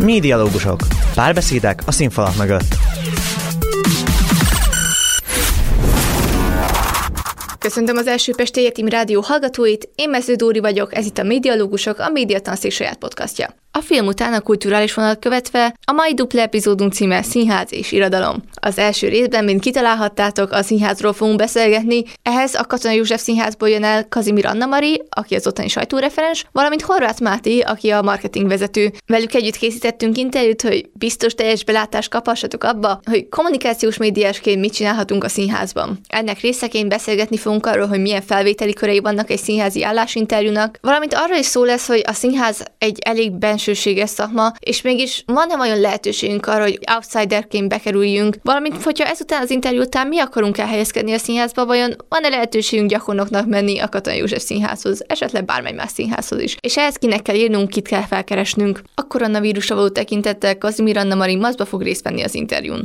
Médialógusok. Párbeszédek a színfalak mögött. Köszöntöm az Első Pesti Egyetemi Rádió hallgatóit, én Mező Dóri vagyok, ez itt a Médialógusok, a Médiatanszék saját podcastja. A film után a kulturális vonalat követve a mai dupla epizódunk címe Színház és irodalom. Az első részben, mint kitalálhattátok, a színházról fogunk beszélgetni, ehhez a Katona József Színházból jön el Kazimir Anna-Mari, aki az ottani sajtóreferens, valamint Horváth Máté, aki a marketingvezető. Velük együtt készítettünk interjút, hogy biztos teljes belátást kaphassatok abba, hogy kommunikációs médiásként mit csinálhatunk a színházban. Ennek részeként beszélgetni fogunk arról, hogy milyen felvételi körei vannak egy színházi állásinterjúnak, valamint arról is szó lesz, hogy a színház egy elég bensőséges szakma, és mégis van-e olyan lehetőségünk arra, hogy outsiderként bekerüljünk, valamint, hogyha ezután az interjú után mi akarunk elhelyezkedni a színházba, vajon van-e lehetőségünk gyakornoknak menni a Katona József Színházhoz, esetleg bármely más színházhoz is. És ehhez kinek kell írnunk, kit kell felkeresnünk. A koronavírusra való tekintettel Kazimir Anna-Mari maszkba fog részt venni az interjún.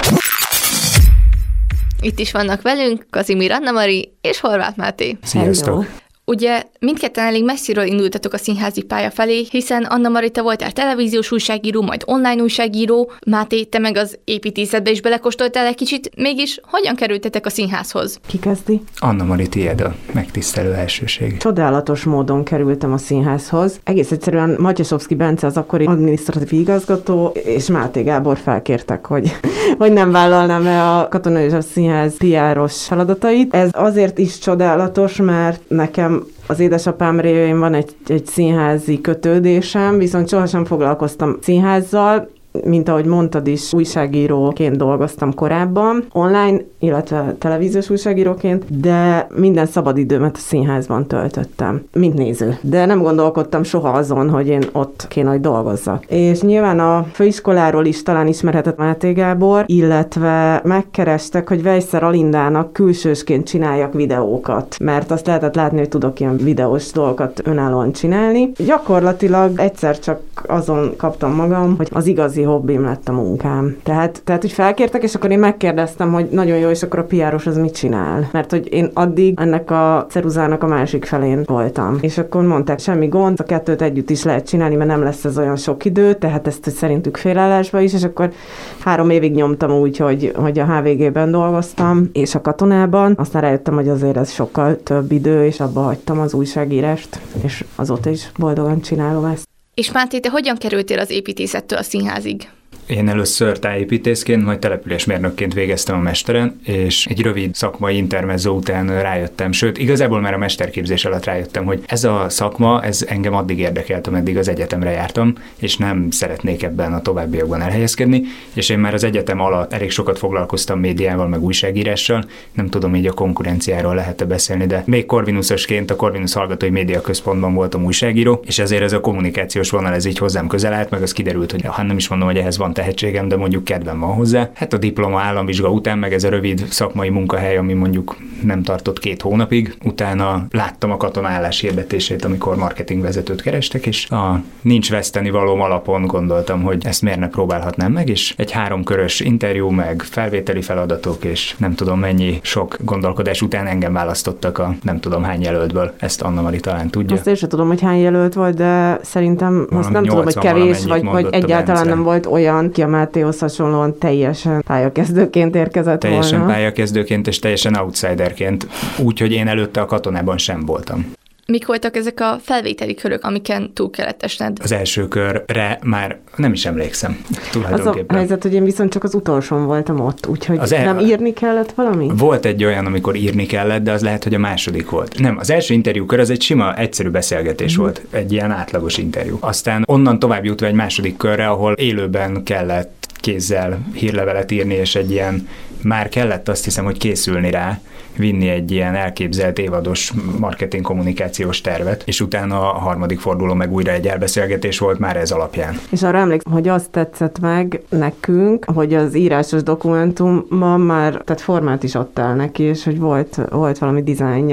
Itt is vannak velünk Kazimir Anna-Mari és Horváth Máté. Sziasztok! Ugye mindketten elég messziről indultatok a színházi pálya felé, hiszen Anna-Mari, te voltál televíziós újságíró, majd online újságíró, Máté, te meg az építészetbe is belekóstoltál egy kicsit, mégis hogyan kerültetek a színházhoz? Ki kezdi? Anna-Mari, tiéd a megtisztelő elsőség. Csodálatos módon kerültem a színházhoz. Egész egyszerűen Matyasovszki Bence, az akkori adminisztratív igazgató, és Máté Gábor felkértek, hogy nem vállalnám-e a Katona József Színház PR-os feladatait. Ez azért is csodálatos, mert nekem az édesapám révén van egy színházi kötődésem, viszont sohasem foglalkoztam színházzal, mint ahogy mondtad is, újságíróként dolgoztam korábban, online, illetve televíziós újságíróként, de minden szabadidőmet a színházban töltöttem, mint néző. De nem gondolkodtam soha azon, hogy én ott kéne, hogy dolgozzak. És nyilván a főiskoláról is talán ismerhetett Máté Gábor, illetve megkerestek, hogy Weisser Alindának külsősként csináljak videókat, mert azt lehetett látni, hogy tudok ilyen videós dolgokat önállóan csinálni. Gyakorlatilag egyszer csak azon kaptam magam, hogy az igazi hobbim lett a munkám. Tehát hogy felkértek, és akkor én megkérdeztem, hogy nagyon jó, és akkor a PR-os az mit csinál? Mert hogy én addig ennek a ceruzának a másik felén voltam. És akkor mondták, semmi gond, a kettőt együtt is lehet csinálni, mert nem lesz ez olyan sok idő, tehát ezt szerintük félállásba is, és akkor 3 évig nyomtam úgy, hogy a HVG-ben dolgoztam, és a Katonában. Aztán rájöttem, hogy azért ez sokkal több idő, és abba hagytam az újságírást, és azóta is boldogan csinálom ezt. És Máté, te hogyan kerültél az építészettől a színházig? Én először tájépítészként, majd településmérnökként végeztem a mesteren, és egy rövid szakmai intermezzó után rájöttem, sőt, igazából már a mesterképzés alatt rájöttem, hogy ez a szakma, ez engem addig érdekelt, ameddig az egyetemre jártam, és nem szeretnék ebben a továbbiakban elhelyezkedni, és én már az egyetem alatt elég sokat foglalkoztam médiával, meg újságírással, nem tudom, így a konkurenciáról lehet-e beszélni, de még Corvinusosként a Corvinus Hallgatói Média Központban voltam újságíró, és ezért ez a kommunikációs vonal ez így hozzám közel állt, meg az kiderült, hogy nem is mondom, hogy ehhez van tehetségem, de mondjuk kedvem van hozzá. Hát a diploma államvizsga után, meg ez a rövid szakmai munkahely, ami mondjuk nem tartott 2 hónapig, utána láttam a Katona álláshirdetését, amikor marketingvezetőt kerestek, és a nincs vesztenivalóm alapon gondoltam, hogy ezt miért ne próbálhatnám meg, és egy 3 körös interjú, meg felvételi feladatok, és nem tudom mennyi sok gondolkodás után engem választottak a nem tudom hány jelöltből. Ezt Anna-Mari talán tudja. Azt én sem tudom, hogy hány jelölt volt, de szerintem azt nem tudom, hogy kevés, vagy egyáltalán nem volt olyan, ki a Mátéhoz hasonlóan teljesen pályakezdőként érkezett teljesen volna. Pályakezdőként és teljesen outsiderként, úgyhogy én előtte a Katonában sem voltam. Mik voltak ezek a felvételi körök, amiken túl kellett esned? Az első körre már nem is emlékszem tulajdonképpen. Az a helyzet, hogy én viszont csak az utolsón voltam ott, úgyhogy nem írni kellett valami? Volt egy olyan, amikor írni kellett, de az lehet, hogy a második volt. Nem, az első interjúkör az egy sima, egyszerű beszélgetés volt, egy ilyen átlagos interjú. Aztán onnan tovább jutva egy második körre, ahol élőben kellett kézzel hírlevelet írni, és egy ilyen, már kellett azt hiszem, hogy készülni rá, vinni egy ilyen elképzelt évados marketing kommunikációs tervet, és utána a harmadik forduló meg újra egy elbeszélgetés volt már ez alapján. És arra emlékszem, hogy azt tetszett meg nekünk, hogy az írásos dokumentumban már, tehát formát is adtál neki, és hogy volt valami dizájnja.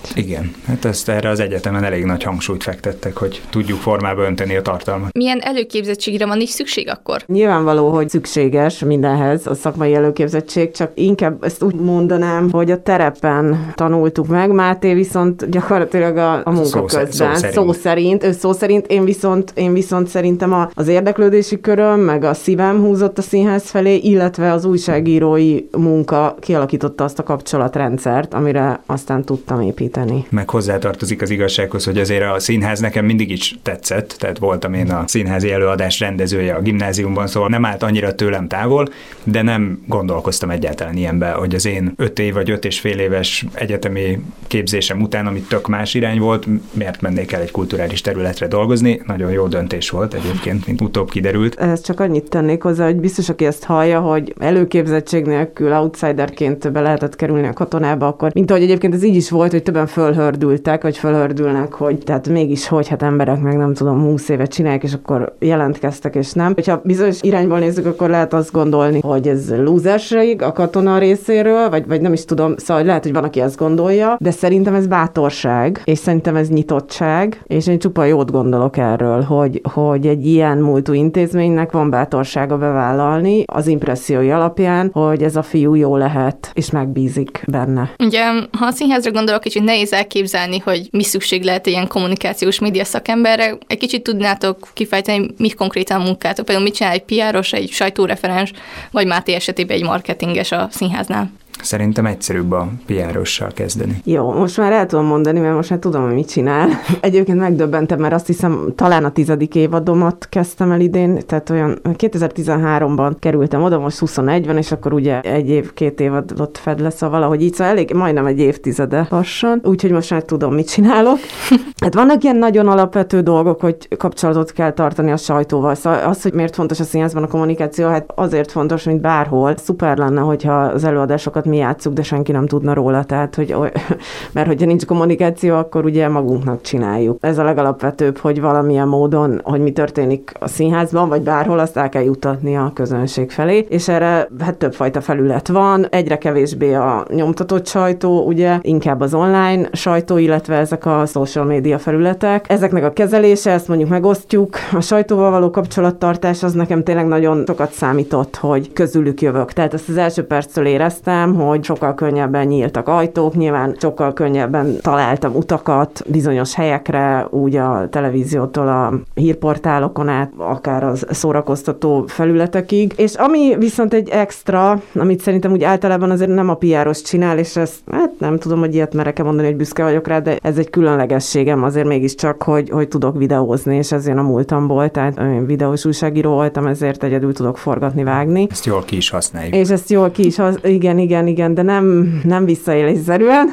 Igen, hát ezt erre az egyetemen elég nagy hangsúlyt fektettek, hogy tudjuk formába önteni a tartalmat. Milyen előképzettségre van is szükség akkor? Nyilvánvaló, hogy szükséges mindenhez a szakmai előképzettség, csak inkább ezt úgy mondanám, hogy a terepen tanultuk meg, Máté viszont gyakorlatilag a munka közben. Szó szerint. Én viszont szerintem az érdeklődési köröm, meg a szívem húzott a színház felé, illetve az újságírói munka kialakította azt a kapcsolatrendszert, amire aztán tudtam építeni. Meg hozzátartozik az igazsághoz, hogy azért a színház nekem mindig is tetszett, tehát voltam én a színházi előadás rendezője a gimnáziumban, szóval nem állt annyira tőlem távol, de nem gondolkoztam egyáltalán ilyenbe, hogy az én 5 év vagy 5,5 éves egyetemi képzésem után, amit tök más irány volt, miért mennék el egy kulturális területre dolgozni. Nagyon jó döntés volt egyébként, mint utóbb kiderült. Ezt csak annyit tennék hozzá, hogy biztos, aki ezt hallja, hogy előképzettség nélkül outsiderként be lehetett kerülni a katonába, akkor, mint ahogy egyébként ez így is volt, hogy többen fölhördültek, vagy fölhördülnek, hogy tehát mégis hogy, hát emberek meg nem tudom, 20 évet csinálják, és akkor jelentkeztek, és nem. Hogyha bizonyos irányból nézzük, akkor lehet azt gondolni, hogy ez lúzerség a katona részéről, vagy nem is tudom, szóval lehet, hogy van, aki ezt gondolja, de szerintem ez bátorság, és szerintem ez nyitottság, és én csupa jót gondolok erről, hogy egy ilyen múltú intézménynek van bátorsága bevállalni az impressziói alapján, hogy ez a fiú jó lehet, és megbízik benne. Ugye, ha a színházra gondolok, kicsit nehéz elképzelni, hogy mi szükség lehet ilyen kommunikációs média szakemberre. Egy kicsit tudnátok kifejteni, mi konkrétan munkátok, például mit csinál egy PR-os, egy sajtóreferens, vagy Máté esetében egy marketinges a színháznál? Szerintem egyszerűbb a PR-ossal kezdeni. Jó, most már el tudom mondani, mert most már tudom, hogy mit csinál. Egyébként megdöbbentem, mert azt hiszem, talán a 10. évadomat kezdtem el idén, tehát olyan 2013-ban kerültem oda, most 21-ben, és akkor ugye 1 év, 2 évadot fed le, szóval valahogy így, szóval elég, majdnem egy évtizede lassan, úgyhogy most már tudom, mit csinálok. Hát vannak ilyen nagyon alapvető dolgok, hogy kapcsolatot kell tartani a sajtóval. Szóval az, hogy miért fontos a színházban a kommunikáció, hát azért fontos, mint bárhol. Szuper lenne, hogyha az előadásokat mi játsszuk, de senki nem tudna róla, tehát, mert hogyha nincs kommunikáció, akkor ugye magunknak csináljuk. Ez a legalapvetőbb, hogy valamilyen módon, hogy mi történik a színházban, vagy bárhol, azt el kell jutatni a közönség felé, és erre hát többfajta felület van, egyre kevésbé a nyomtatott sajtó, ugye, inkább az online sajtó, illetve ezek a social media felületek. Ezeknek a kezelése, ezt mondjuk megosztjuk. A sajtóval való kapcsolattartás az nekem tényleg nagyon sokat számított, hogy közülük jövök. Tehát ezt az első perctől éreztem, hogy sokkal könnyebben nyíltak ajtók, nyilván sokkal könnyebben találtam utakat bizonyos helyekre, úgy a televíziótól a hírportálokon át, akár az szórakoztató felületekig. És ami viszont egy extra, amit szerintem úgy általában azért nem a PR-os csinál, és ezt hát nem tudom, hogy ilyet merek-e mondani, hogy büszke vagyok rá, de ez egy különlegességem azért mégiscsak, hogy tudok videózni, és ez jön a múltamból, tehát én videós újságíró voltam, ezért egyedül tudok forgatni, vágni. Ezt jól ki is használjuk. És ezt jól ki is igen, de nem visszaélésszerűen.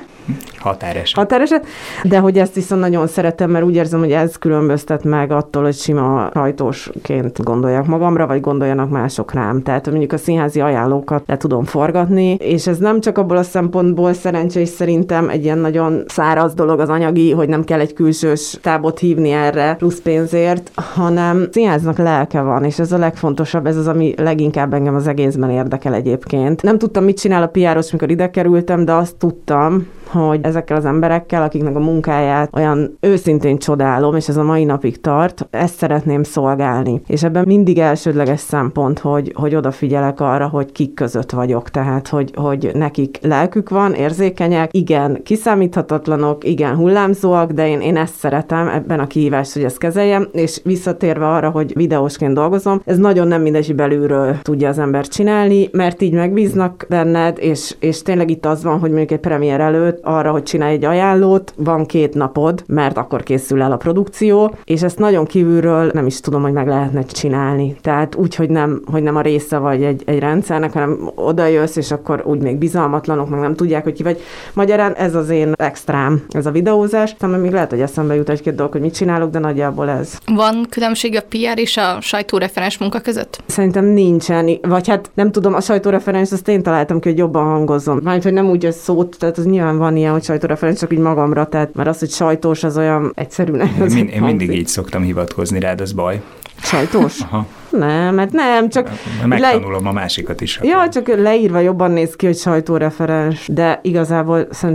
Határeset. De hogy ezt viszont nagyon szeretem, mert úgy érzem, hogy ez különböztet meg attól, hogy sima sajtósként gondolják magamra, vagy gondoljanak mások rám. Tehát mondjuk a színházi ajánlókat le tudom forgatni, és ez nem csak abból a szempontból szerencsés szerintem egy ilyen nagyon száraz dolog az anyagi, hogy nem kell egy külsős tábot hívni erre plusz pénzért, hanem színháznak lelke van, és ez a legfontosabb, ez az, ami leginkább engem az egészben érdekel egyébként. Nem tudtam, mit csinál a PR-os, mikor ide kerültem, de azt tudtam, hogy ezekkel az emberekkel, akiknek a munkáját olyan őszintén csodálom, és ez a mai napig tart, ezt szeretném szolgálni. És ebben mindig elsődleges szempont, hogy odafigyelek arra, hogy kik között vagyok. Tehát, hogy nekik lelkük van, érzékenyek, igen, kiszámíthatatlanok, igen, hullámzóak, de én ezt szeretem ebben a kihívást, hogy ezt kezeljem, és visszatérve arra, hogy videósként dolgozom, ez nagyon nem mindegy, hogy belülről tudja az ember csinálni, mert így megbíznak benned, és tényleg itt az van, hogy mondjuk egy premier előtt arra, hogy csinálj egy ajánlót, van 2 napod, mert akkor készül el a produkció, és ezt nagyon kívülről nem is tudom, hogy meg lehetne csinálni. Tehát úgy, hogy nem a része vagy egy rendszernek, hanem odajössz, és akkor úgy még bizalmatlanok, meg nem tudják, hogy ki vagy. Magyarán ez az én extrám, ez a videózás. Talán még lehet, hogy eszembe jut 1-2 dolog, hogy mit csinálok, de nagyjából ez. Van különbség a PR és a sajtóreferens munka között? Szerintem nincsen, vagy hát nem tudom, a sajtóreferens, azt én találtam ki, hogy jobban hangozzon. Mármint, hogy nem úgy ez szót, tehát az nyilván van ilyen, hogy sajtóreferens, csak így magamra, tehát mert az, hogy sajtós, az olyan egyszerű. Én mindig így szoktam hivatkozni rád, az baj. Sajtós? Aha. Nem, mert nem, csak... Megtanulom a másikat is. Ja, csak leírva jobban néz ki, hogy sajtóreferens, de igazából szerintem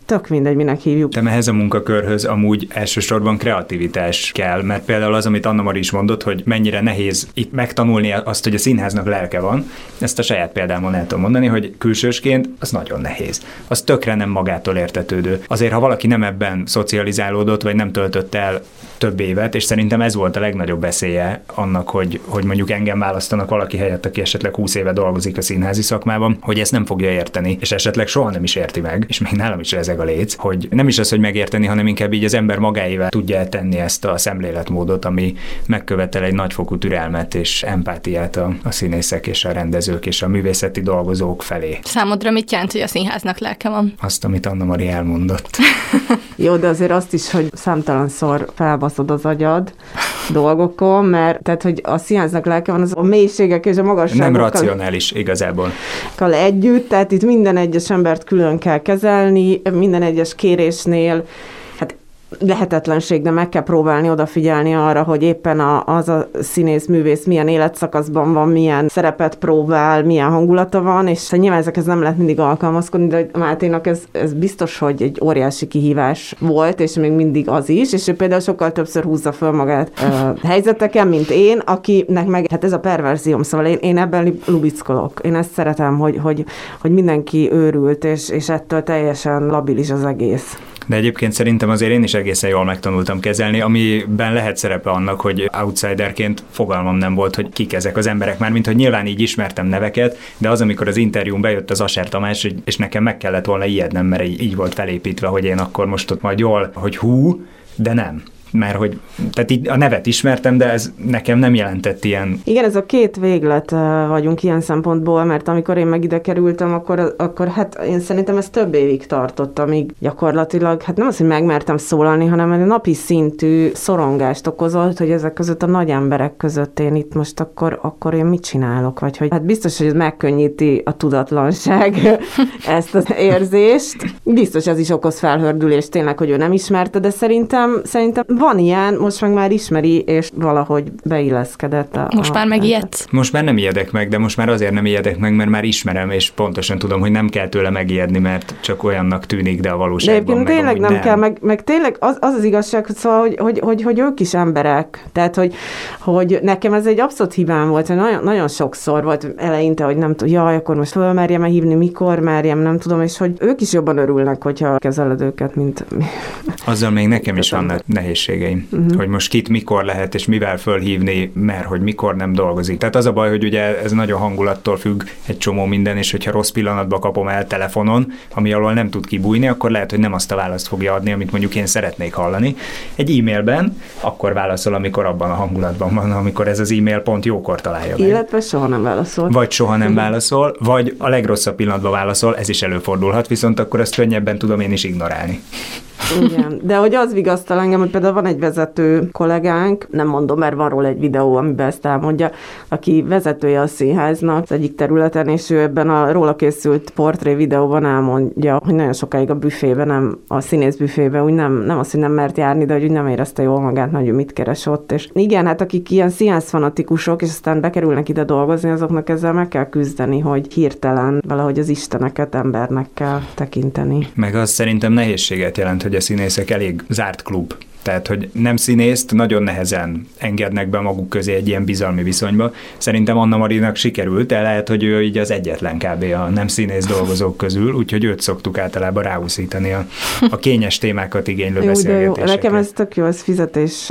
tök mindegy, minek hívjuk. De ehhez a munkakörhöz amúgy elsősorban kreativitás kell, mert például az, amit Anna-Mari is mondott, hogy mennyire nehéz itt megtanulni azt, hogy a színháznak lelke van, ezt a saját példámon el tudom mondani, hogy külsősként az nagyon nehéz. Az tökre nem magától értetődő. Azért, ha valaki nem ebben szocializálódott, vagy nem töltött el több évet, és szerintem ez volt a legnagyobb veszélye annak, hogy mondjuk engem választanak valaki helyett, aki esetleg 20 éve dolgozik a színházi szakmában, hogy ezt nem fogja érteni, és esetleg soha nem is érti meg, és még nálam is rezeg a léc, hogy nem is az, hogy megérteni, hanem inkább így az ember magáével tudja tenni ezt a szemléletmódot, ami megkövetel egy nagyfokú türelmet és empátiát a színészek és a rendezők és a művészeti dolgozók felé. Számodra mit jelent, hogy a színháznak lelke van? Azt, amit Anna-Mari elmondott. Jó, de azért azt is, hogy számtalanszor felbaszod az agyad dolgokon, mert tehát, hogy a színháznak lelke van, az a mélységek és a magasságokkal. Nem racionális igazából. Együtt, tehát itt minden egyes embert külön kell kezelni, minden egyes kérésnél, hát lehetetlenség, de meg kell próbálni odafigyelni arra, hogy éppen az a színész, művész milyen életszakaszban van, milyen szerepet próbál, milyen hangulata van, és nyilván ezekhez nem lehet mindig alkalmazkodni, de Máténak ez biztos, hogy egy óriási kihívás volt, és még mindig az is, és ő például sokkal többször húzza föl magát helyzeteken, mint én, akinek meg, hát ez a perverzióm, szóval én ebben lubickolok. Én ezt szeretem, hogy mindenki őrült, és ettől teljesen labilis az egész. De egyébként szerintem azért én is egészen jól megtanultam kezelni, amiben lehet szerepe annak, hogy outsiderként fogalmam nem volt, hogy kik ezek az emberek, már mint hogy nyilván így ismertem neveket, de az, amikor az interjún bejött az Ascher Tamás, és nekem meg kellett volna ijednem, mert így volt felépítve, hogy én akkor most ott majd jól, hogy hú, de nem. Mert hogy, tehát így a nevet ismertem, de ez nekem nem jelentett ilyen. Igen, ez a két véglet vagyunk ilyen szempontból, mert amikor én meg ide kerültem, akkor hát én szerintem ez több évig tartott, amíg gyakorlatilag, hát nem az, hogy megmertem szólalni, hanem egy napi szintű szorongást okozott, hogy ezek között a nagy emberek között én itt most akkor én mit csinálok, vagy hogy hát biztos, hogy ez megkönnyíti a tudatlanság ezt az érzést. Biztos ez is okoz felhördülést tényleg, hogy ő nem ismerte, de szerintem van ilyen, most meg már ismeri, és valahogy beilleszkedett. Most már megijedsz? Most már nem ijedek meg, de most már azért nem ijedek meg, mert már ismerem, és pontosan tudom, hogy nem kell tőle megijedni, mert csak olyannak tűnik, de a valóságban de tényleg nem kell, meg tényleg az igazság, hogy, szóval, hogy ők is emberek. Tehát, hogy nekem ez egy abszolút hibám volt, hogy nagyon sokszor volt eleinte, hogy nem tudom, jaj, akkor most fölmerjem hívni, mikor merjem, nem tudom, és hogy ők is jobban örülnek, hogyha kezeled őket, mint... Azzal még nekem is vannak nehézségeim, hogy most kit mikor lehet és mivel fölhívni, mert hogy mikor nem dolgozik. Tehát az a baj, hogy ugye ez nagyon hangulattól függ egy csomó minden, és hogyha rossz pillanatban kapom el telefonon, ami alól nem tud kibújni, akkor lehet, hogy nem azt a választ fogja adni, amit mondjuk én szeretnék hallani. Egy e-mailben akkor válaszol, amikor abban a hangulatban van, amikor ez az e-mail pont jókor találja meg. Illetve soha nem válaszol. Vagy soha nem válaszol, vagy a legrosszabb pillanatban válaszol, ez is előfordulhat, viszont akkor ezt könnyebben tudom én is ignorálni. Igen, de hogy az vigasztal engem, hogy például van egy vezető kollégánk, nem mondom, mert van róla egy videó, amiben ezt elmondja, aki vezetője a színháznak az egyik területen, és ő ebben a róla készült portré videóban elmondja, hogy nagyon sokáig a büfében, a színész büfében úgy nem az, hogy nem mert járni, de hogy úgy nem érezte jól magát, hogy mit keres ott. És igen, hát akik ilyen színházfanatikusok, és aztán bekerülnek ide dolgozni, azoknak ezzel meg kell küzdeni, hogy hirtelen valahogy az isteneket embernek kell tekinteni. Meg az szerintem nehézséget jelent, hogy a színészek elég zárt klub. Tehát, hogy nem színészt nagyon nehezen engednek be maguk közé egy ilyen bizalmi viszonyba. Szerintem Anna-Marinak sikerült, de lehet, hogy ő így az egyetlen kb. A nem színész dolgozók közül, úgyhogy őt szoktuk általában ráúszítani a kényes témákat igénylő beszélgetésekre. Nekem ez tök jó, ez fizetés.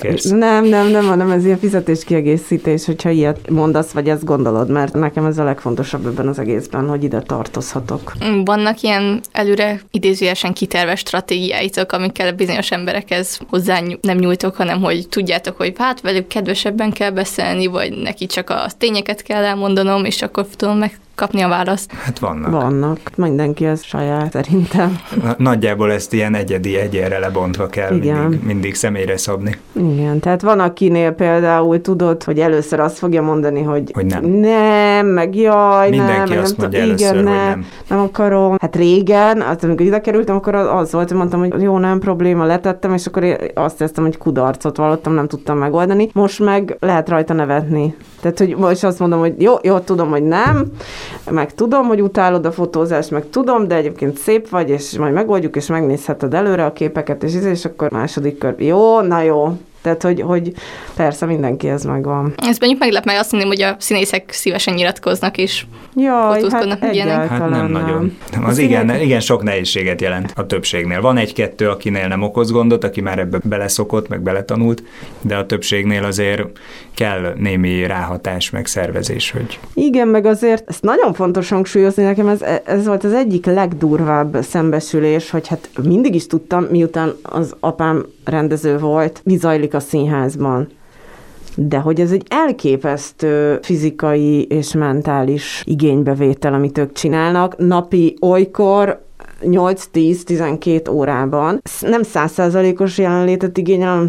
Nem, ez ilyen fizetéskiegészítés, hogyha ilyet mondasz, vagy ezt gondolod, mert nekem ez a legfontosabb ebben az egészben, hogy ide tartozhatok. Vannak ilyen előre idézőjelesen kiterve stratégiáitok, amikkel bizonyos emberekhez hozzá nem nyújtok, hanem hogy tudjátok, hogy hát velük kedvesebben kell beszélni, vagy neki csak a tényeket kell elmondanom, és akkor tudom megkapni a választ. Hát vannak. Mindenki ez saját, szerintem. Nagyjából ezt ilyen egyénre lebontva kell mindig személyre szabni. Igen, tehát van, akinél például tudod, hogy először azt fogja mondani, hogy nem, meg jaj, mindenki azt mondja először, hogy nem akarom. Hát régen, amikor ide kerültem, akkor az volt, hogy mondtam, hogy jó, nem probléma, letettem, és akkor azt éreztem, hogy kudarcot vallottam, nem tudtam megoldani. Most meg lehet rajta nevetni. Tehát, hogy most azt mondom, hogy jó, tudom, hogy nem, meg tudom, hogy utálod a fotózást, meg tudom, de egyébként szép vagy, és majd megoldjuk, és megnézheted előre a képeket, és akkor második kör. Jó, na jó. Tehát, hogy persze mindenkihez megvan. Ez mondjuk meglep meg, azt mondom, hogy a színészek szívesen nyilatkoznak és fotózkodnak, hát ilyenek. Hát nem nagyon. Az igen sok nehézséget jelent a többségnél. Van egy-kettő, akinél nem okoz gondot, aki már ebbe beleszokott, meg beletanult, de a többségnél azért kell némi ráhatás, meg szervezés, hogy... Igen, meg azért ezt nagyon fontos hangsúlyozni, nekem ez volt az egyik legdurvább szembesülés, hogy hát mindig is tudtam, miután az apám rendező volt, mi zajlik a színházban. De hogy ez egy elképesztő fizikai és mentális igénybevétel, amit ők csinálnak, napi olykor 8-10-12 órában. Nem 100%-os jelenlétet igényel, hanem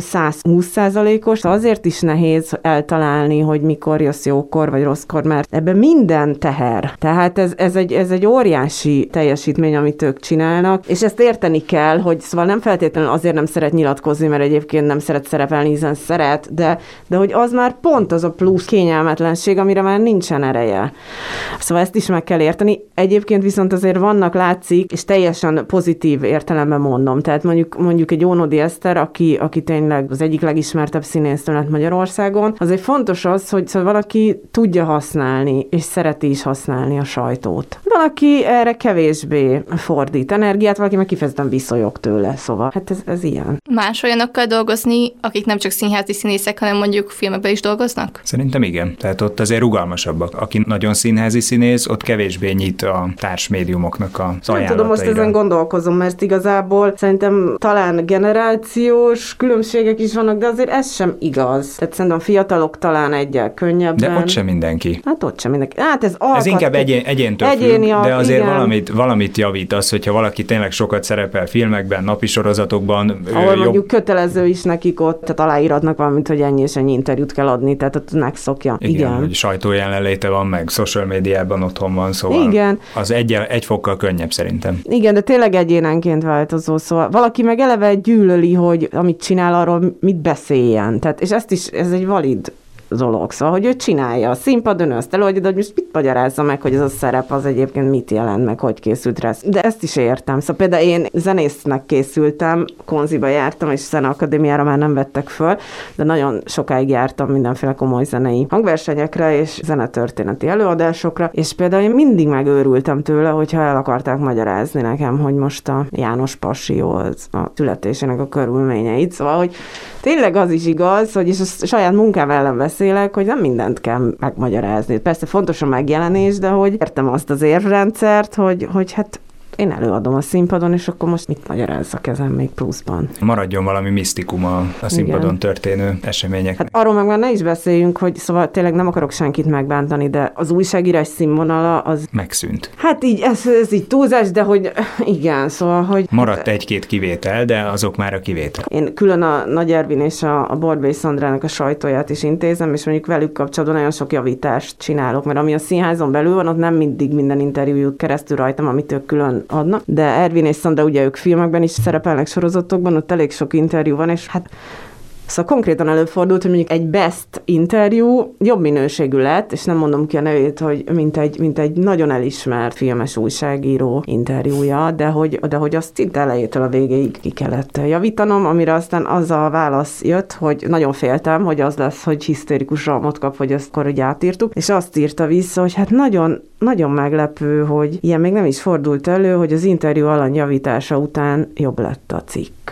120%-os. Azért is nehéz eltalálni, hogy mikor jössz jókor vagy rosszkor, mert ebben minden teher. Tehát ez egy óriási teljesítmény, amit ők csinálnak, és ezt érteni kell, hogy szóval nem feltétlenül azért nem szeret nyilatkozni, mert egyébként nem szeret szerepelni, hiszen szeret, de hogy az már pont az a plusz kényelmetlenség, amire már nincsen ereje. Szóval ezt is meg kell érteni. Egyébként viszont azért vannak, látszik, és teljesen pozitív értelemben mondom. Tehát mondjuk egy Ónodi Eszter, aki tényleg az egyik legismertebb színésznő lett Magyarországon, azért fontos az, hogy szóval valaki tudja használni, és szereti is használni a sajtót. Valaki erre kevésbé fordít energiát, valaki meg kifejezetten viszonyog tőle, szóval hát ez ilyen. Más olyanokkal dolgozni, akik nem csak színházi színészek, hanem mondjuk filmekben is dolgoznak? Szerintem igen. Tehát ott azért rugalmasabbak. Aki nagyon színházi színész, ott kevésbé nyit a társmédiumoknak az ajánlataira. Nem tudom, most ezen gondolkozom, mert igazából szerintem talán generációs különbségek is vannak, de azért ez sem igaz. Tehát szerintem fiatalok talán egyel könnyebben. De ott sem mindenki. Hát ott sem mindenki. Hát ez inkább egyéntől függ, de azért valamit javít az, hogyha valaki tényleg sokat szerepel filmekben, napi sorozatokban. Ahol mondjuk kötelező is nekik ott, tehát aláíratnak valamit, hogy ennyi és ennyi interjút kell adni, tehát ott megszokja. Igen, hogy sajtójelenléte van, meg social médiában otthon van, szóval igen. Az egy fokkal könnyebb szerintem. Igen, de tényleg egyénenként változó, szóval valaki meg eleve gyűlöli, hogy amit csinál, arról mit beszéljen. Tehát, és ez egy valid dolog, szóval, hogy ő csinálja a színpadon, ő azt előadja, de hogy most mit magyarázza meg, hogy ez a szerep az egyébként mit jelent, meg hogy készült rá. De ezt is értem. Szóval például én zenésznek készültem, Konziba jártam, és Zeneakadémiára már nem vettek föl, de nagyon sokáig jártam mindenféle komoly zenei hangversenyekre és zenetörténeti előadásokra, és például én mindig megőrültem tőle, hogyha el akarták magyarázni nekem, hogy most a János Passió a születésének a körülményeit. Szóval, hogy tényleg az is igaz, hogy és a saját munkám ellen beszélek, hogy nem mindent kell megmagyarázni. Persze fontos a megjelenés, de hogy értem azt az érvrendszert, hogy hát én előadom a színpadon, és akkor most mit magyarázzak ezen még pluszban? Maradjon valami misztikum a színpadon Igen. történő események. Hát arról meg már ne is beszéljünk, hogy szóval tényleg nem akarok senkit megbántani, de az újságírás színvonala az... Megszűnt. Hát így, ez így túlzás, de hogy igen, szóval, hogy... Maradt egy-két kivétel, de azok már a kivétel. Én külön a Nagy Ervin és a Borbély Szandrának a sajtóját is intézem, és mondjuk velük kapcsolatban nagyon sok javítást csinálok, mert ami a színházon belül van, ott nem mindig minden interjújuk keresztül rajtam, amit ők külön adnak, de Ervin és Szandra ugye ők filmekben is szerepelnek, sorozatokban, ott elég sok interjú van, és hát szóval konkrétan előfordult, hogy mondjuk egy best interjú jobb minőségű lett, és nem mondom ki a nevét, hogy mint egy nagyon elismert filmes újságíró interjúja, de hogy azt szinte elejétől a végéig ki kellett javítanom, amire aztán az a válasz jött, hogy nagyon féltem, hogy az lesz, hogy hisztérikus rohamot kap, hogy ezt akkor átírtuk, és azt írta vissza, hogy hát nagyon meglepő, hogy ilyen még nem is fordult elő, hogy az interjú alanyjavítása után jobb lett a cikk.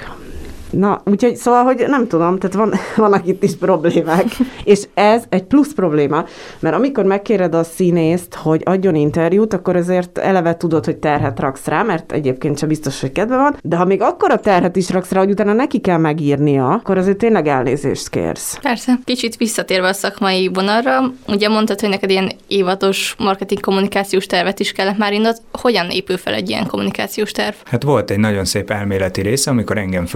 Na, úgyhogy szóval, hogy nem tudom, tehát vannak itt is problémák, és ez egy plusz probléma, mert amikor megkéred a színészt, hogy adjon interjút, akkor azért eleve tudod, hogy terhet raksz rá, mert egyébként sem biztos, hogy kedve van, de ha még akkora terhet is raksz rá, hogy utána neki kell megírnia, akkor azért tényleg elnézést kérsz. Persze. Kicsit visszatérve a szakmai vonalra, ugye mondtad, hogy neked ilyen évados marketing kommunikációs tervet is kellett már indod. Hogyan épül fel egy ilyen kommunikációs terv? Hát volt egy nagyon szép elméleti része, amikor engem fölvettek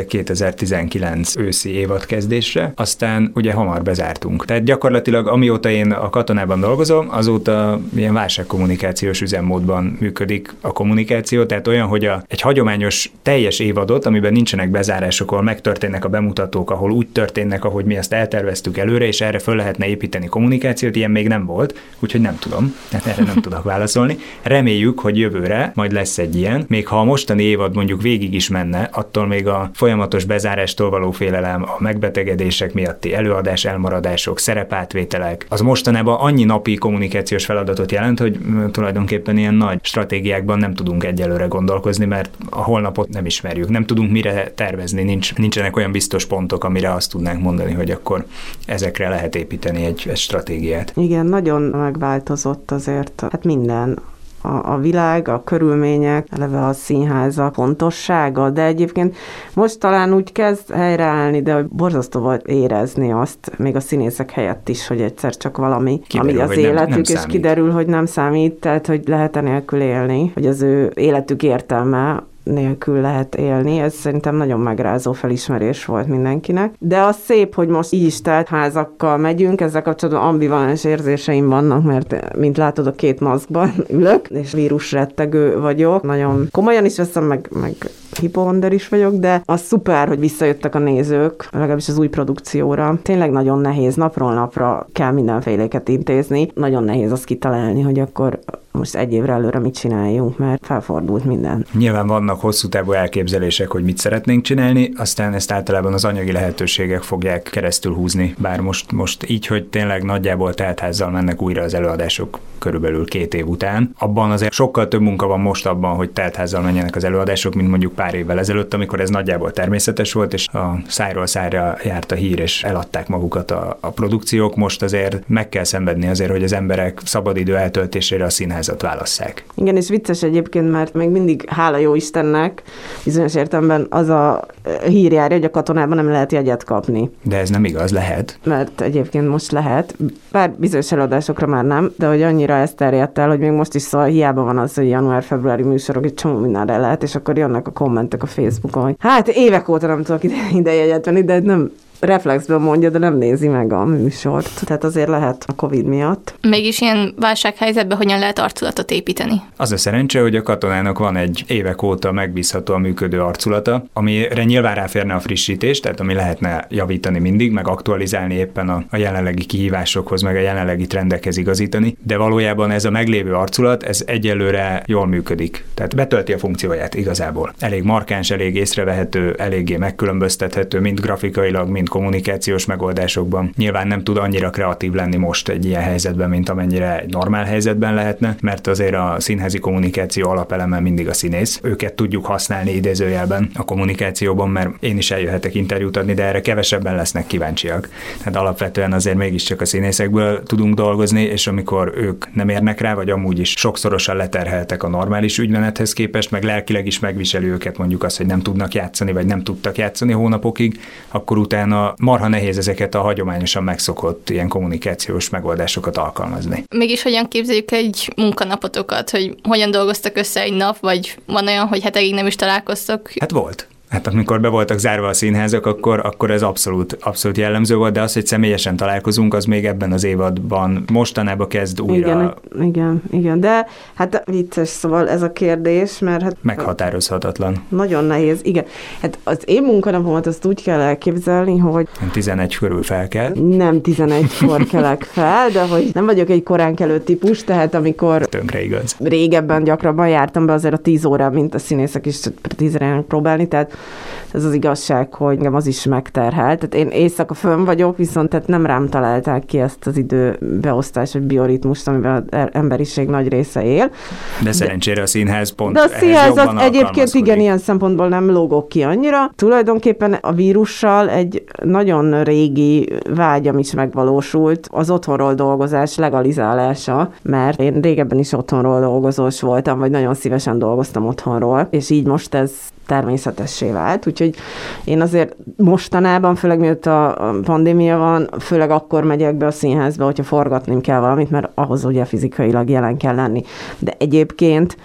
2019 őszi évadkezdésre, aztán ugye hamar bezártunk. Tehát gyakorlatilag amióta én a Katonában dolgozom, azóta ilyen válságkommunikációs üzemmódban működik a kommunikáció, tehát olyan, hogy egy hagyományos teljes évadot, amiben nincsenek bezárások, ahol megtörténnek a bemutatók, ahol úgy történnek, ahogy mi azt elterveztük előre, és erre föl lehetne építeni kommunikációt, ilyen még nem volt, úgyhogy nem tudom, tehát erre nem tudok válaszolni. Reméljük, hogy jövőre majd lesz egy ilyen, még ha a mostani évad mondjuk végig is menne, attól még a folyamatos bezárástól való félelem, a megbetegedések miatti előadás elmaradások, szerepátvételek, az mostanában annyi napi kommunikációs feladatot jelent, hogy tulajdonképpen ilyen nagy stratégiákban nem tudunk egyelőre gondolkozni, mert a holnapot nem ismerjük, nem tudunk mire tervezni, nincsenek olyan biztos pontok, amire azt tudnánk mondani, hogy akkor ezekre lehet építeni egy stratégiát. Igen, nagyon megváltozott azért, hát minden. A világ, a körülmények, eleve a színháza fontossága, de egyébként most talán úgy kezd helyreállni, de borzasztó volt érezni azt, még a színészek helyett is, hogy egyszer csak valami, kiderül, ami az életük, nem és számít. Kiderül, hogy nem számít, tehát hogy lehet nélkül élni, hogy az ő életük értelme nélkül lehet élni. Ez szerintem nagyon megrázó felismerés volt mindenkinek. De az szép, hogy most így is telt házakkal megyünk, ezzel kapcsolatban ambivalens érzéseim vannak, mert mint látod, a 2 maszkban ülök, és vírusrettegő vagyok. Nagyon komolyan is veszem, meg hipohonder is vagyok, de az szuper, hogy visszajöttek a nézők, legalábbis az új produkcióra. Tényleg nagyon nehéz, napról napra kell mindenféléket intézni. Nagyon nehéz azt kitalálni, hogy akkor most egy évre előre mit csináljunk, mert felfordult minden. Nyilván vannak hosszú távú elképzelések, hogy mit szeretnénk csinálni, aztán ezt általában az anyagi lehetőségek fogják keresztül húzni. Bár most így, hogy tényleg nagyjából teltházzal mennek újra az előadások körülbelül 2 év után. Abban azért sokkal több munka van most abban, hogy teltházzal menjenek az előadások, mint mondjuk pár évvel ezelőtt, amikor ez nagyjából természetes volt, és a szájról szájra járt a hír, és eladták magukat a produkciók. Most azért meg kell szenvedni azért, hogy az emberek szabadidő eltöltésére a színházat válasszák. Igen, és vicces egyébként, mert még mindig, hála jó Istennek, bizonyos értelemben az a hír járja, hogy a Katonában nem lehet jegyet kapni. De ez nem igaz, lehet. Mert egyébként most lehet, bár bizonyos előadásokra már nem, de hogy annyira ez terjedt el, hogy még most is szóval hiába van az, hogy január-februári műsorok, egy csomó mindenre lehet, és akkor jönnek a kommentek a Facebookon, hogy hát évek óta nem tudok ide jegyet venni, de nem reflexből mondja, de nem nézi meg a műsort. Tehát azért lehet a Covid miatt. Mégis ilyen válsághelyzetben hogyan lehet arculatot építeni? Az a szerencse, hogy a Katonának van egy évek óta megbízhatóan működő arculata, amire nyilván ráférne a frissítés, tehát ami lehetne javítani mindig, meg aktualizálni éppen a jelenlegi kihívásokhoz, meg a jelenlegi trendekhez igazítani, de valójában ez a meglévő arculat, ez egyelőre jól működik. Tehát betölti a funkcióját igazából. Elég markáns, elég észrevehető, eléggé megkülönböztethető, mind grafikailag, mind kommunikációs megoldásokban. Nyilván nem tud annyira kreatív lenni most egy ilyen helyzetben, mint amennyire egy normál helyzetben lehetne, mert azért a színházi kommunikáció alapeleme mindig a színész. Őket tudjuk használni idézőjelben a kommunikációban, mert én is eljöhetek interjút adni, de erre kevesebben lesznek kíváncsiak. Tehát alapvetően azért mégiscsak a színészekből tudunk dolgozni, és amikor ők nem érnek rá, vagy amúgy is sokszorosan leterheltek a normális ügymenethez képest, meg lelkileg is megviseli őket mondjuk azt, hogy nem tudnak játszani, vagy nem tudtak játszani hónapokig, akkor utána marha nehéz ezeket a hagyományosan megszokott ilyen kommunikációs megoldásokat alkalmazni. Mégis hogyan képzeljük egy munkanapotokat, hogy hogyan dolgoztak össze egy nap, vagy van olyan, hogy hetekig nem is találkoztok? Hát volt. Hát amikor be voltak zárva a színházak, akkor ez abszolút jellemző volt, de az, hogy személyesen találkozunk, az még ebben az évadban mostanában kezd újra. Igen, de hát vicces, szóval ez a kérdés, mert hát meghatározhatatlan. Nagyon nehéz, igen. Hát az én munkanapomat azt úgy kell elképzelni, hogy 11 körül fel kell. Nem 11-kor kelek fel, de hogy nem vagyok egy korán kelő típus, tehát amikor tönkre igaz. Régebben gyakrabban jártam be azért a 10 óra, mint a színészek is 10-re próbálni, tehát ez az igazság, hogy engem az is megterhelt. Tehát én éjszaka fönn vagyok, viszont tehát nem rám találták ki ezt az időbeosztás, vagy bioritmust, amiben az emberiség nagy része él. De szerencsére a színház pont de a színház az egyébként igen, ilyen szempontból nem lógok ki annyira. Tulajdonképpen a vírussal egy nagyon régi vágyam is megvalósult, az otthonról dolgozás legalizálása, mert én régebben is otthonról dolgozós voltam, vagy nagyon szívesen dolgoztam otthonról, és így most ez természetessé vált, úgyhogy én azért mostanában, főleg miatt a pandémia van, főleg akkor megyek be a színházba, hogyha forgatnim kell valamit, mert ahhoz ugye fizikailag jelen kell lenni. De egyébként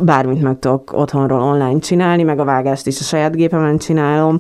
bármit meg tudok otthonról online csinálni, meg a vágást is a saját gépemen csinálom.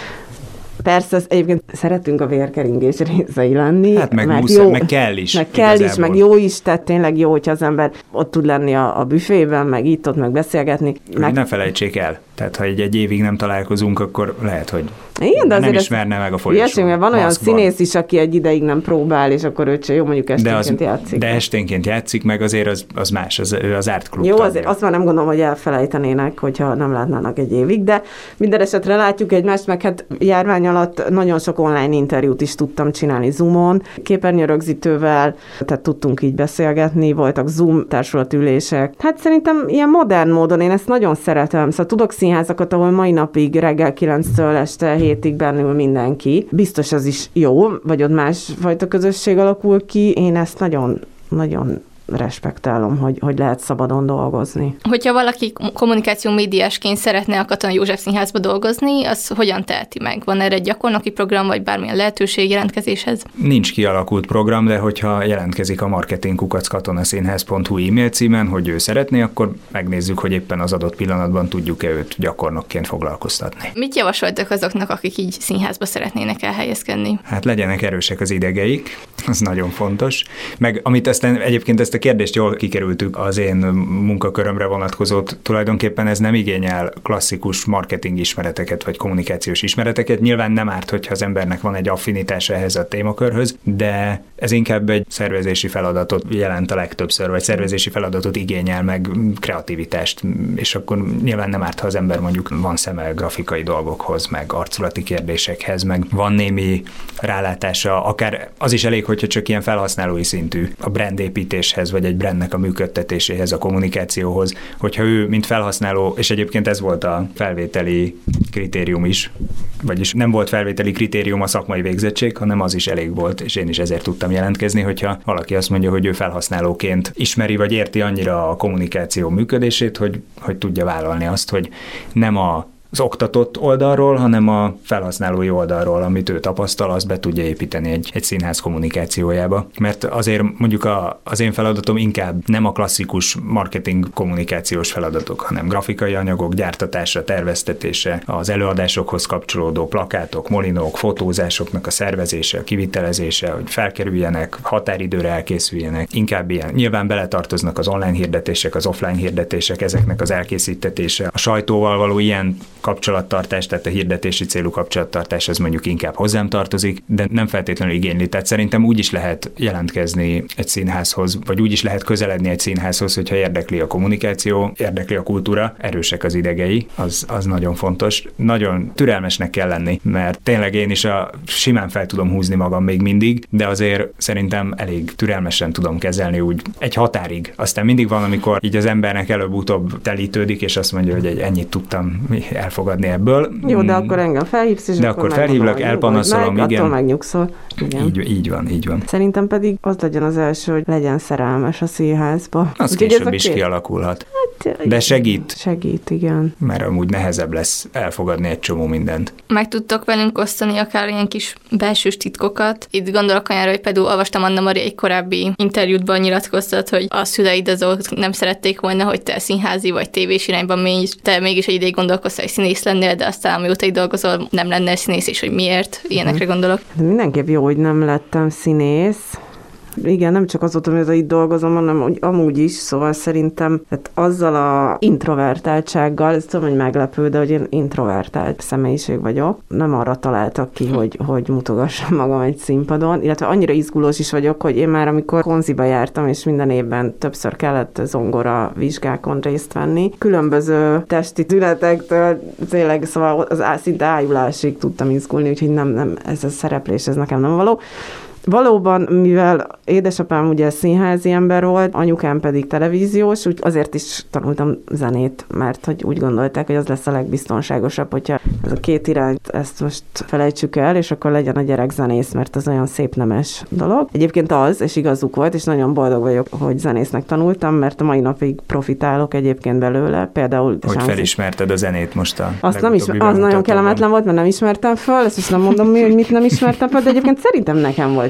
Persze, egyébként szeretünk a vérkeringés részei lenni. Hát meg kell is. Meg kell is, meg jó is, tehát tényleg jó, hogyha az ember ott tud lenni a büfében, meg itt-ott, meg beszélgetni. Ne felejtsék el. Tehát, ha egy évig nem találkozunk, akkor lehet, hogy igen, de nem ismerne meg a folyosón. Mert van olyan színész is, aki egy ideig nem próbál, és akkor ő jó, mondjuk esténként játszik. De esténként játszik, meg azért az más, az Árt Klub. Jó, azért azt már nem gondolom, hogy elfelejtenének, hogyha nem látnának egy évig, de minden esetre látjuk egymást, meg hát járvány alatt nagyon sok online interjút is tudtam csinálni Zoomon, képernyőrögzítővel, tehát tudtunk így beszélgetni, voltak Zoom társulatülések. Hát szerintem ilyen modern módon én ezt nagyon szeretem. Szóval tudok színházakat, ahol mai napig reggel 9-től este 7-ig bennül mindenki. Biztos az is jó, vagy ott másfajta közösség alakul ki. Én ezt nagyon respektálom, hogy lehet szabadon dolgozni. Hogyha valaki kommunikáció médiásként szeretne a Katona József Színházba dolgozni, az hogyan teheti meg? Van erre egy gyakornoki program, vagy bármilyen lehetőség jelentkezéshez? Nincs kialakult program, de hogyha jelentkezik a marketing@katonaszínház.hu e-mail címen, hogy ő szeretné, akkor megnézzük, hogy éppen az adott pillanatban tudjuk-e őt gyakornokként foglalkoztatni. Mit javasoltak azoknak, akik így színházba szeretnének elhelyezkedni? Hát legyenek erősek az idegeik, az nagyon fontos. Meg amit aztán egyébként ezt a kérdést jól kikerültük az én munkakörömre vonatkozott, tulajdonképpen ez nem igényel klasszikus marketing ismereteket vagy kommunikációs ismereteket. Nyilván nem árt, hogyha az embernek van egy affinitása ehhez a témakörhöz, de ez inkább egy szervezési feladatot jelent a legtöbbször, vagy szervezési feladatot igényel meg kreativitást, és akkor nyilván nem árt, ha az ember mondjuk van szeme grafikai dolgokhoz, meg arculati kérdésekhez, meg van némi rálátása, akár az is elég, hogyha csak ilyen felhasználói szintű a brandépítéshez, vagy egy brandnek a működtetéséhez, a kommunikációhoz, hogyha ő, mint felhasználó, és egyébként ez volt a felvételi kritérium is, vagyis nem volt felvételi kritérium a szakmai végzettség, hanem az is elég volt, és én is ezért tudtam jelentkezni, hogyha valaki azt mondja, hogy ő felhasználóként ismeri, vagy érti annyira a kommunikáció működését, hogy tudja vállalni azt, hogy nem az oktatott oldalról, hanem a felhasználói oldalról, amit ő tapasztal, azt be tudja építeni egy színház kommunikációjába. Mert azért mondjuk az én feladatom inkább nem a klasszikus marketing kommunikációs feladatok, hanem grafikai anyagok gyártatása, terveztetése, az előadásokhoz kapcsolódó plakátok, molinók, fotózásoknak a szervezése, a kivitelezése, hogy felkerüljenek, határidőre elkészüljenek. Inkább ilyen. Nyilván beletartoznak az online hirdetések, az offline hirdetések, ezeknek az elkészítetése, a sajtóval való ilyen kapcsolattartás, tehát a hirdetési célú kapcsolattartás, ez mondjuk inkább hozzám tartozik, de nem feltétlenül igényli. Tehát szerintem úgy is lehet jelentkezni egy színházhoz, vagy úgy is lehet közeledni egy színházhoz, hogyha érdekli a kommunikáció, érdekli a kultúra, erősek az idegei, az nagyon fontos. Nagyon türelmesnek kell lenni, mert tényleg én is simán fel tudom húzni magam még mindig, de azért szerintem elég türelmesen tudom kezelni úgy egy határig. Aztán mindig van, amikor így az embernek előbb-utóbb telítődik, és azt mondja, hogy ennyit tudtam elfogadni ebből. Jó, de akkor engem felhívsz, és de akkor felhívlak, elpanaszolom, igen. Attól megnyugszol. Igen. Így van. Szerintem pedig az legyen az első, hogy legyen szerelmes a színházba. Az később is kialakulhat. Hát, de segít. Segít, igen. Mert amúgy nehezebb lesz elfogadni egy csomó mindent. Meg tudtok velünk osztani akár ilyen kis belsős titkokat. Itt gondolok olyanra, hogy például olvastam Anna Maria egy korábbi interjútban nyilatkoztat, hogy a szüleid azok nem szerették volna, hogy te színházi vagy tévés irányban mész, te mégis egy ideig gondolkoztál, hogy színész lennél, de aztán amióta így dolgozol, nem lenne színész, és hogy miért, ilyenekre gondolok. Mindenképp jó, hogy nem lettem színész. Igen, nem csak azóta, hogy itt dolgozom, hanem hogy amúgy is, szóval szerintem hát azzal a introvertáltsággal, ez tudom, hogy meglepő, de hogy én introvertált személyiség vagyok. Nem arra találtak ki, hogy mutogassam magam egy színpadon, illetve annyira izgulós is vagyok, hogy én már amikor konziba jártam, és minden évben többször kellett zongora vizsgákon részt venni, különböző testi tünetektől, tényleg, szóval az szinte ájulásig tudtam izgulni, úgyhogy nem, ez a szereplés, ez nekem nem való. Valóban, mivel édesapám ugye színházi ember volt, anyukám pedig televíziós, úgy azért is tanultam zenét, mert hogy úgy gondolták, hogy az lesz a legbiztonságosabb, hogyha ez a két irányt, ezt most felejtsük el, és akkor legyen a gyerek zenész, mert az olyan szép nemes dolog. Egyébként az, és igazuk volt, és nagyon boldog vagyok, hogy zenésznek tanultam, mert a mai napig profitálok egyébként belőle. Például hogy felismerted a zenét most az nagyon kellemetlen volt, mert nem ismertem föl, ezt is nem mondom, hogy mit nem ismertem föl, de egyébként szerintem nekem volt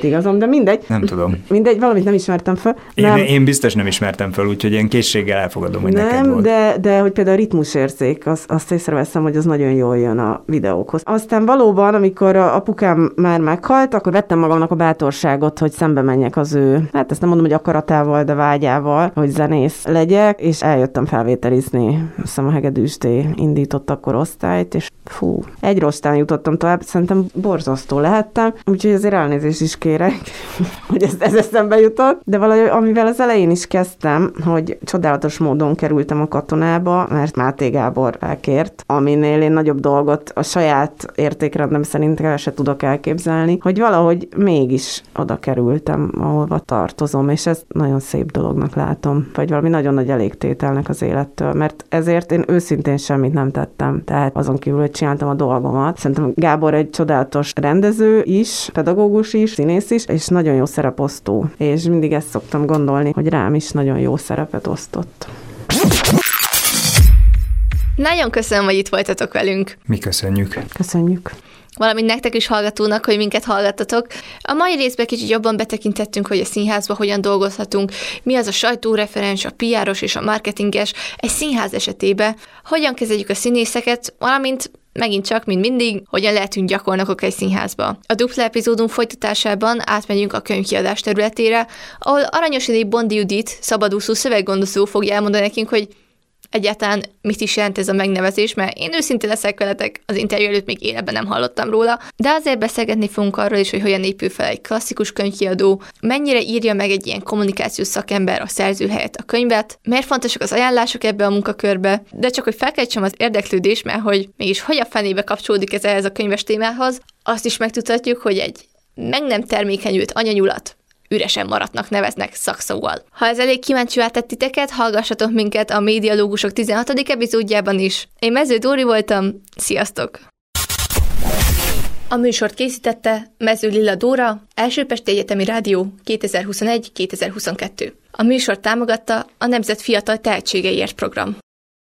volt igazam, de mindegy. Nem tudom. Mindegy, valamit nem ismertem fel. Én biztos nem ismertem fel, úgyhogy én készséggel elfogadom, hogy neked volt. De hogy például a ritmusérzék, azt észreveszem, hogy az nagyon jól jön a videókhoz. Aztán valóban, amikor a apukám már meghalt, akkor vettem magamnak a bátorságot, hogy szembe menjek az ő, hát ezt nem mondom, hogy akaratával, de vágyával, hogy zenész legyek, és eljöttem felvételizni. Azt hiszem a Hegedűsté indított akkor osztályt, és egy rostán jutottam tovább, szerintem borzasztó lehettem, úgyhogy azért elnézést is kérek, hogy ez eszembe jutott, de valahogy amivel az elején is kezdtem, hogy csodálatos módon kerültem a katonába, mert Máté Gábor felkért, aminél én nagyobb dolgot a saját értékrendem szerint el se tudok elképzelni, hogy valahogy mégis oda kerültem, ahova tartozom, és ezt nagyon szép dolognak látom, vagy valami nagyon nagy elégtételnek az élettől, mert ezért én őszintén semmit nem tettem, tehát azon kívül, hogy csináltam a dolgomat. Szerintem Gábor egy csodálatos rendező is, pedagógus is, színész is, és nagyon jó szereposztó, és mindig ezt szoktam gondolni, hogy rám is nagyon jó szerepet osztott. Nagyon köszönöm, hogy itt voltatok velünk. Mi köszönjük. Köszönjük. Valamint nektek is hallgatónak, hogy minket hallgattatok. A mai részben kicsit jobban betekintettünk, hogy a színházban hogyan dolgozhatunk, mi az a sajtóreferens, a PR-os és a marketinges egy színház esetében, hogyan kezeljük a színészeket, valamint megint csak, mint mindig, hogyan lehetünk gyakornokok egy színházba. A dupla epizódunk folytatásában átmegyünk a könyvkiadás területére, ahol Aranyosidi Bondi Judit, szabadúszó szöveggondozó fogja elmondani nekünk, hogy egyáltalán mit is jelent ez a megnevezés, mert én őszintén leszek veletek, az interjú előtt még életben nem hallottam róla, de azért beszélgetni fogunk arról is, hogy hogyan épül fel egy klasszikus könyvkiadó, mennyire írja meg egy ilyen kommunikációs szakember a szerző helyett a könyvet, miért fontosak az ajánlások ebbe a munkakörbe, de csak hogy felkeltsem az érdeklődést, mert hogy mégis hogy a fenébe kapcsolódik ez ehhez a könyves témához, azt is megtudhatjuk, hogy egy meg nem termékenyült anyanyulat üresen maradtnak neveznek szakszóval. Ha ez elég kíváncsivá tett titeket, hallgassatok minket a Médialógusok 16. epizódjában is. Én Mező Dóri voltam, sziasztok! A műsort készítette Mező Lilla Dóra, Elsőpesti Egyetemi Rádió 2021-2022. A műsort támogatta a Nemzet Fiatal Tehetségeiért program.